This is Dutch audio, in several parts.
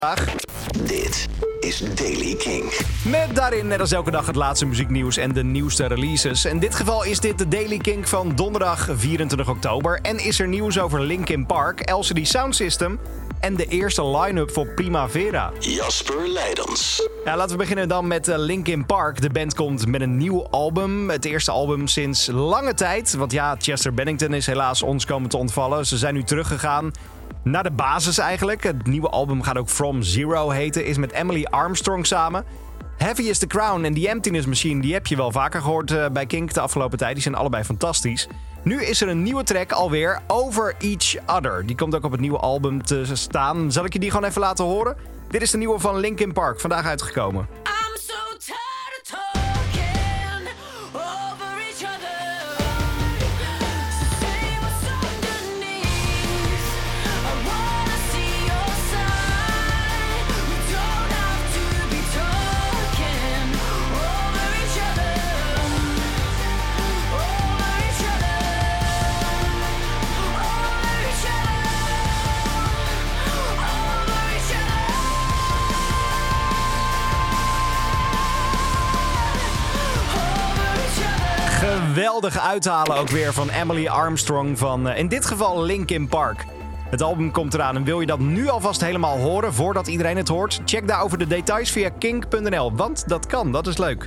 Dit is Daily Kink. Met daarin net als elke dag het laatste muzieknieuws en de nieuwste releases. In dit geval is dit de Daily Kink van donderdag 24 oktober. En is er nieuws over Linkin Park, LCD Soundsystem en de eerste line-up voor Primavera. Jasper Leidens. Ja, laten we beginnen dan met Linkin Park. De band komt met een nieuw album. Het eerste album sinds lange tijd. Want ja, Chester Bennington is helaas ons komen te ontvallen. Ze zijn nu teruggegaan naar de basis eigenlijk. Het nieuwe album gaat ook From Zero heten. Is met Emily Armstrong samen. Heavy is the Crown en The Emptiness Machine, die heb je wel vaker gehoord bij Kink de afgelopen tijd. Die zijn allebei fantastisch. Nu is er een nieuwe track alweer, Over Each Other. Die komt ook op het nieuwe album te staan. Zal ik je die gewoon even laten horen? Dit is de nieuwe van Linkin Park, vandaag uitgekomen. Geweldig uithalen ook weer van Emily Armstrong van in dit geval Linkin Park. Het album komt eraan en wil je dat nu alvast helemaal horen voordat iedereen het hoort? Check daarover de details via kink.nl, want dat kan, dat is leuk.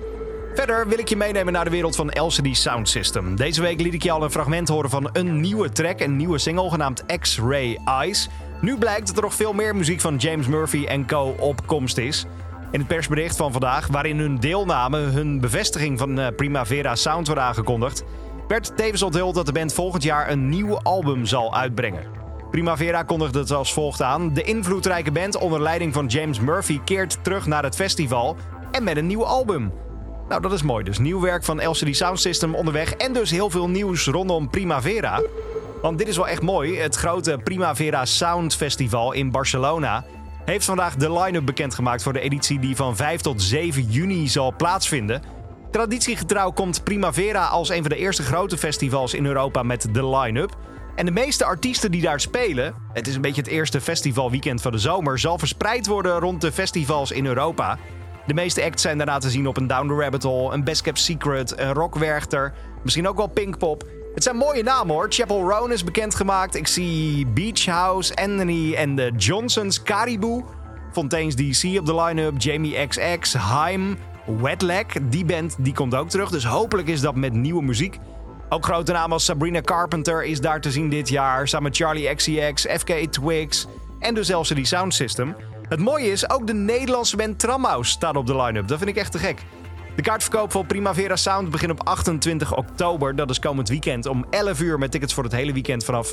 Verder wil ik je meenemen naar de wereld van LCD Soundsystem. Deze week liet ik je al een fragment horen van een nieuwe track, een nieuwe single genaamd X-Ray Eyes. Nu blijkt dat er nog veel meer muziek van James Murphy en co. op komst is. In het persbericht van vandaag, waarin hun deelname, hun bevestiging van Primavera Sound wordt aangekondigd, werd tevens onthuld dat de band volgend jaar een nieuw album zal uitbrengen. Primavera kondigde het als volgt aan. De invloedrijke band onder leiding van James Murphy keert terug naar het festival en met een nieuw album. Nou, dat is mooi. Dus nieuw werk van LCD Soundsystem onderweg en dus heel veel nieuws rondom Primavera. Want dit is wel echt mooi. Het grote Primavera Sound Festival in Barcelona heeft vandaag de line-up bekendgemaakt voor de editie die van 5 tot 7 juni zal plaatsvinden. Traditiegetrouw komt Primavera als een van de eerste grote festivals in Europa met de line-up. En de meeste artiesten die daar spelen, het is een beetje het eerste festivalweekend van de zomer, zal verspreid worden rond de festivals in Europa. De meeste acts zijn daarna te zien op een Down the Rabbit Hole, een Best Kept Secret, een Rock Werchter, misschien ook wel Pinkpop. Het zijn mooie namen hoor. Chapel Roan is bekendgemaakt. Ik zie Beach House, Anthony en de Johnsons, Caribou, Fontaine's DC op de line-up, Jamie XX, Haim, Wetlag. Die band die komt ook terug, dus hopelijk is dat met nieuwe muziek. Ook grote namen als Sabrina Carpenter is daar te zien dit jaar, samen met Charlie XCX, FK Twigs en dus LCD Soundsystem. Het mooie is, ook de Nederlandse band Tramhouse staat op de line-up. Dat vind ik echt te gek. De kaartverkoop voor Primavera Sound begint op 28 oktober. Dat is komend weekend om 11 uur met tickets voor het hele weekend vanaf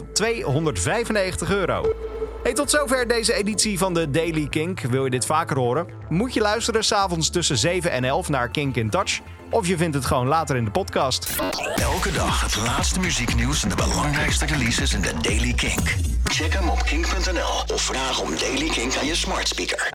€295. Hey, tot zover deze editie van de Daily Kink. Wil je dit vaker horen? Moet je luisteren 's avonds tussen 7 en 11 naar Kink in Touch. Of je vindt het gewoon later in de podcast. Elke dag het laatste muzieknieuws en de belangrijkste releases in de Daily Kink. Check hem op kink.nl of vraag om Daily Kink aan je smart speaker.